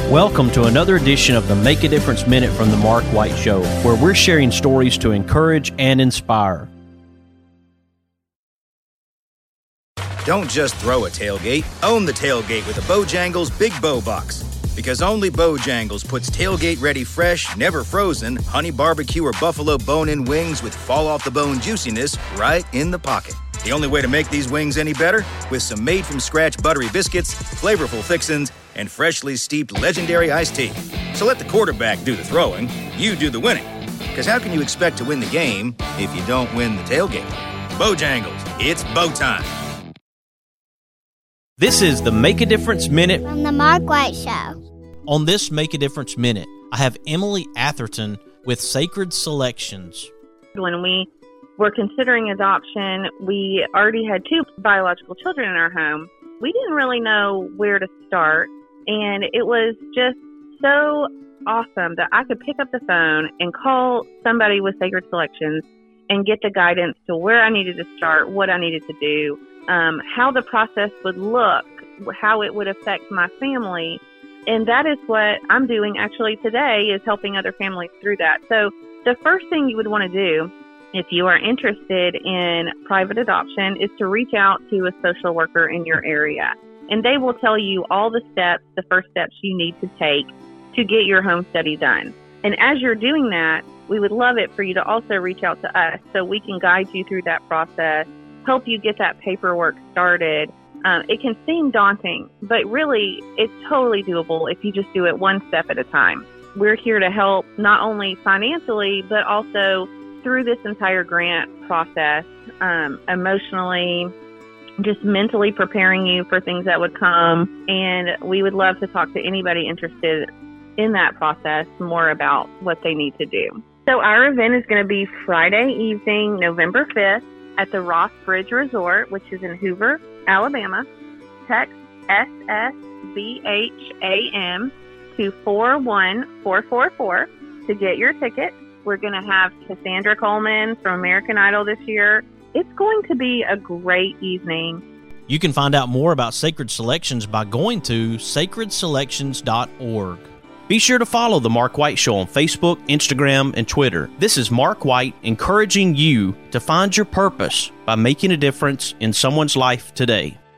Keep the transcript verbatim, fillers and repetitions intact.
Welcome to another edition of the Make a Difference Minute from the Mark White Show, where we're sharing stories to encourage and inspire. Don't just throw a tailgate, own the tailgate with a Bojangles Big Bow Box. Because only Bojangles puts tailgate-ready fresh, never frozen, honey barbecue or buffalo bone-in wings with fall-off-the-bone juiciness right in the pocket. The only way to make these wings any better? With some made-from-scratch buttery biscuits, flavorful fixins, and freshly steeped legendary iced tea. So let the quarterback do the throwing, you do the winning. Because how can you expect to win the game if you don't win the tailgate? Bojangles, it's bow time. This is the Make a Difference Minute from the Mark White Show. On this Make a Difference Minute, I have Emily Atherton with Sacred Selections. When we were considering adoption, we already had two biological children in our home. We didn't really know where to start, and it was just so awesome that I could pick up the phone and call somebody with Sacred Selections and get the guidance to where I needed to start, what I needed to do, um, how the process would look, how it would affect my family. And that is what I'm doing actually today, is helping other families through that. So the first thing you would want to do if you are interested in private adoption is to reach out to a social worker in your area. And they will tell you all the steps, the first steps you need to take to get your home study done. And as you're doing that, we would love it for you to also reach out to us so we can guide you through that process, help you get that paperwork started. Um, it can seem daunting, but really it's totally doable if you just do it one step at a time. We're here to help not only financially, but also through this entire grant process, um, emotionally, just mentally preparing you for things that would come. And we would love to talk to anybody interested in that process more about what they need to do. So our event is going to be Friday evening, November fifth at the Ross Bridge Resort, which is in Hoover, Alabama. Text S S B H A M to four one four four four to get your ticket. We're going to have Cassandra Coleman from American Idol this year. It's going to be a great evening. You can find out more about Sacred Selections by going to sacred selections dot org. Be sure to follow The Mark White Show on Facebook, Instagram, and Twitter. This is Mark White encouraging you to find your purpose by making a difference in someone's life today.